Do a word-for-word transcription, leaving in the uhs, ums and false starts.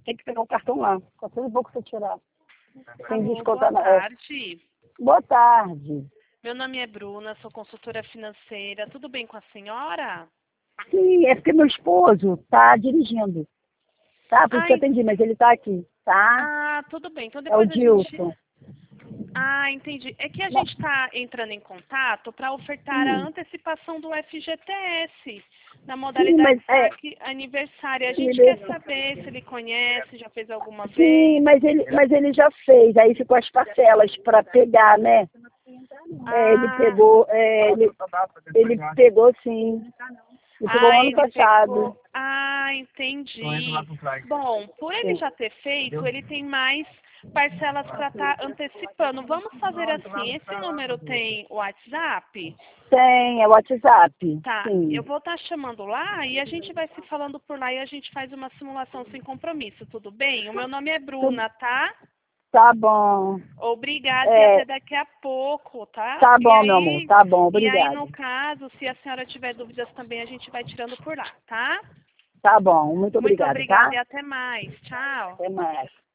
tem que pegar o cartão lá. quatrocentos e pouco você tirar. Sem Alô, descontar boa na... tarde. Boa tarde. Meu nome é Bruna, sou consultora financeira. Tudo bem com a senhora? Sim, é porque meu esposo tá dirigindo. Tá? Por isso que eu Ai, atendi, mas ele tá aqui, tá? ah, tudo bem. Então É o depois a gente... Dilson. Ah, entendi. É que a Não, gente está entrando em contato para ofertar a sim, antecipação do F G T S na sim, modalidade mas é. saque aniversário. A gente Ele, quer saber se ele conhece, já fez alguma sim, vez. mas ele, mas ele já fez. Aí ficou as parcelas para pegar, né? É, ele Ah, pegou, é, ele, ele pegou sim. Ele pegou ah, no ano ele passado. pegou. Ah, entendi. Bom, por ele Sim. já ter feito, ele tem mais parcelas para estar antecipando. Vamos fazer assim, esse número tem WhatsApp? Tem, é WhatsApp. Tá, eu Sim. vou estar chamando lá e a gente vai se falando por lá e a gente faz uma simulação sem compromisso, tudo bem? O meu nome é Tudo- Bruna, tá? Tá bom. Obrigada e É, até daqui a pouco, tá? tá E bom, meu amor. aí, Tá bom, e aí obrigada. no caso, se a senhora tiver dúvidas também, a gente vai tirando por lá, tá? Tá bom, muito Muito obrigada, obrigada tá? e até mais. Tchau. Até mais.